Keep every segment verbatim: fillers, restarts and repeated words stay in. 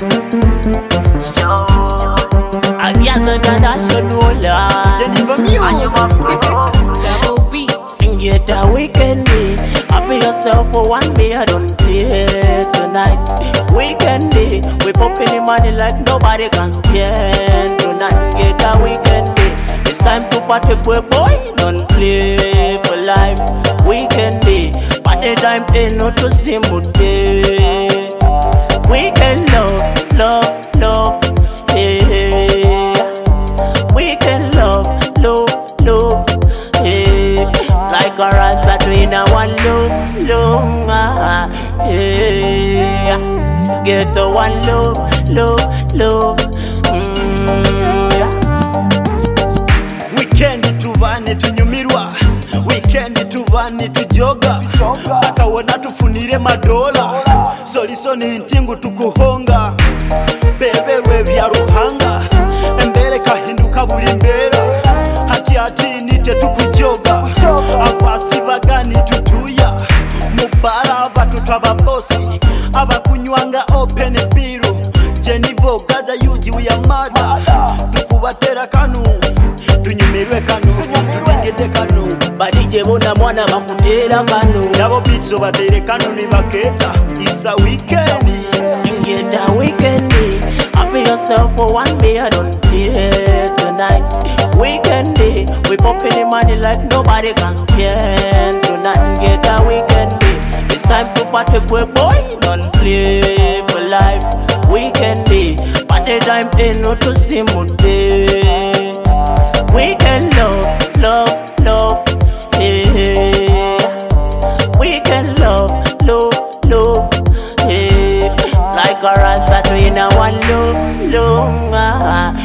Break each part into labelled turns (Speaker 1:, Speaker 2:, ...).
Speaker 1: I guess international
Speaker 2: Geneva Music.
Speaker 3: Double beats.
Speaker 1: Get a weekend day. Happy yourself for one day. I don't play tonight. Weekend day. We popping the money like nobody can spend tonight. Get a weekend day. It's time to party, boy. Don't play for life. Weekend day. Party time ain't no to see mood day. Weekend love, love, love. Yeah. Weekend love, love, love. Yeah. Like a rasta train and one love, love. Ah, yeah. Get to one love, love, love. Mm, yeah.
Speaker 2: Weekend tubane tunyumirwa, weekend tubane tujoga, akawona tufunire madola, solisoni ntingu tukuhonga, bebewe bya ruhanga, embere kahinduka buli mbera, hati hati nite tukujoga, akwasi bagani tutuya, mubara batutaba bosi, abakunywanga open biru, Jenivo gaza yuji uyamada, tukubatera kanu, tunyumirwe kanu, tudingete kanu,
Speaker 1: badije bona mwana bakutera kanu,
Speaker 2: nabo bitso batere kanu ni baketa, isa weekend.
Speaker 1: Get a weekend day. Happy yourself for one day. I don't play tonight. Weekend day. We popping the money like nobody can spend tonight. Get a weekend day. It's time to party, boy. Boy, don't play for life. Weekend day. Party time ain't no to see mood day. Weekend love, love, love. Yeah. Weekend love, love, love. Yeah. Like a rasta train and one love, love. Ah,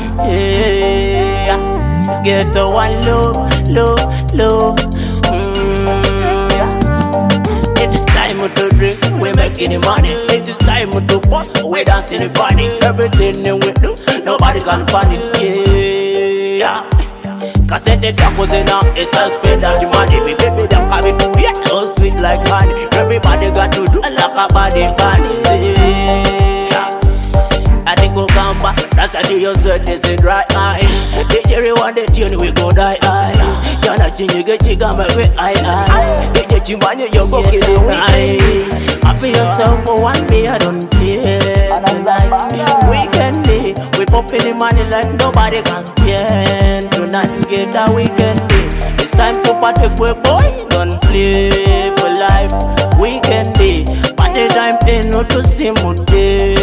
Speaker 1: yeah. Get to one love, love, love. Mm, yeah. It is time to drink, we making the money. It is time to pop, we dancing the funny. Everything that we do, nobody can panic. Yeah. Cassette tacos in a it's a spend that money. Me baby them have it, yeah, so sweet like honey. Everybody got to do like a body bunny. Yeah. I think we'll come back. That's how you said this is right eye. The Jerry want the tune we go die eye. Yana chinyi get chiga me we eye eye. The Jerry chimbanya yo go kill it eye. Happy yourself for one day. I don't play tonight. Weekend day. We popping the money like nobody can spend tonight. Get a weekend day. It's time to party, boy. Boy, don't play for life. Weekend day. Party time ain't no to see mood day.